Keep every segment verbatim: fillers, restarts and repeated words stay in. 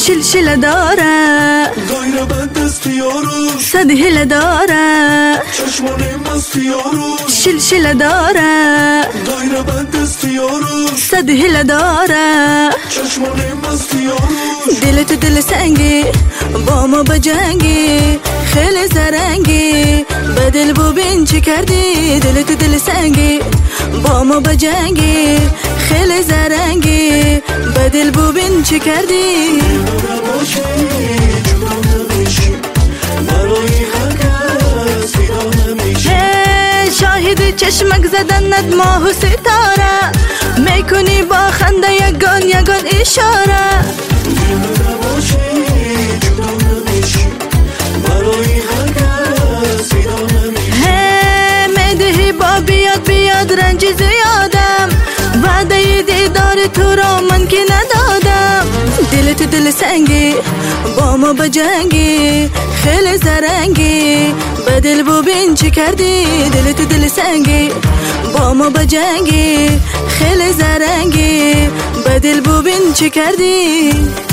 شلشله داره دایره بند است یارو صد هله داره چشمان مست یارو شلشله داره دایره بند است یارو صد هله داره چشمان مست یارو دلت دل سنگی با ما بجنگی خیلی زرنگی به دل ببین چی کردی دلت دل سنگی با ما بجنگی خیلی زرنگی به دل ببین چی کردی نباشی جدا نمیشی برای هر کس فدا نمیشی شاهد چشمک زدنت ماه و ستاره میکنی با خنده یگان یگان اشاره نباشی جدا نمیشی برای هر کس فدا نمیشی میدهی با بیاد بیاد رنج زیادم وعده دیدار تو را من که ندادم دلت دل سنگی با ما بجنگی خیلی زرنگی به دل ببین چی کردی دلت دل سنگی با ما بجنگی خیلی زرنگی به دل ببین چی کردی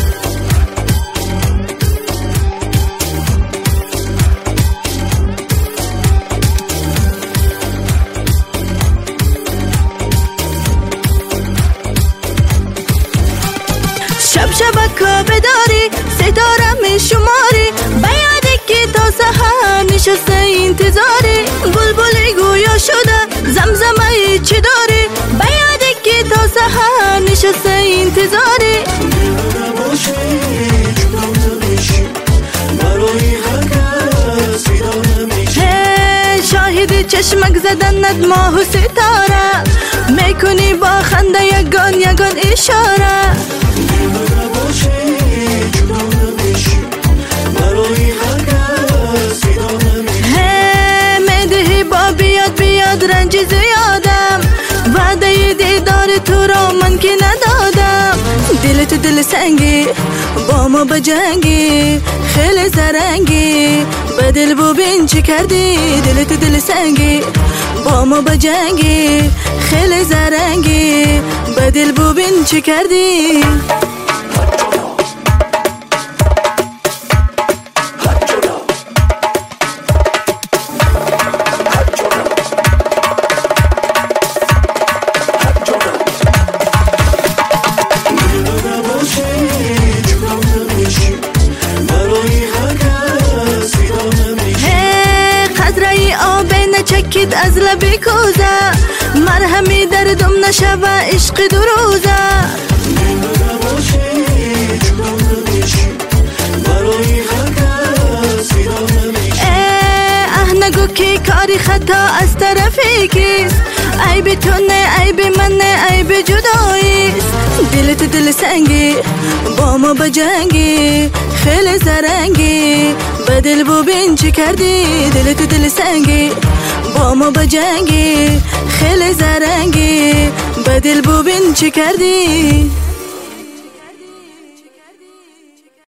شب شبکا بداری ستاره می شماری بیادی که تا سحر نشسته انتظاری بلبلی گویا شده زمزمه چی داری بیادی که تا سحر نشسته انتظاری نباشی جدا نمیشی برای هر کس فدا نمیشی شاهد چشمک زدنت ماه و ستاره میکنی با خنده یگان یگان اشاره نباشی جدا نمیشی برای هر کس فدا نمیشی میدهی با بیاد بیاد رنج زیادم وعده دیدار تو را من که ندادم دلت دل سنگی با ما بجنگی خیلی زرنگی به دل ببین چی کردی دلت دل سنگی با ما بجنگی خیلی زرنگی به دل ببین چی کردی چکید از لبی کوزه مرهمی دردم نشوه عشق دو روزه نباشی جدا نمیشی برای هر کس فدا نمیشی اه نگو که کاری خطا از طرفی کیست عیب تو نه عیب من نه عیب جداییست دلت دل سنگی با ما بجنگی خیلی زرنگی به دل ببین چی کردی دلت دل سنگی با ما بجنگی خیلی زرنگی به دل ببین چی کردی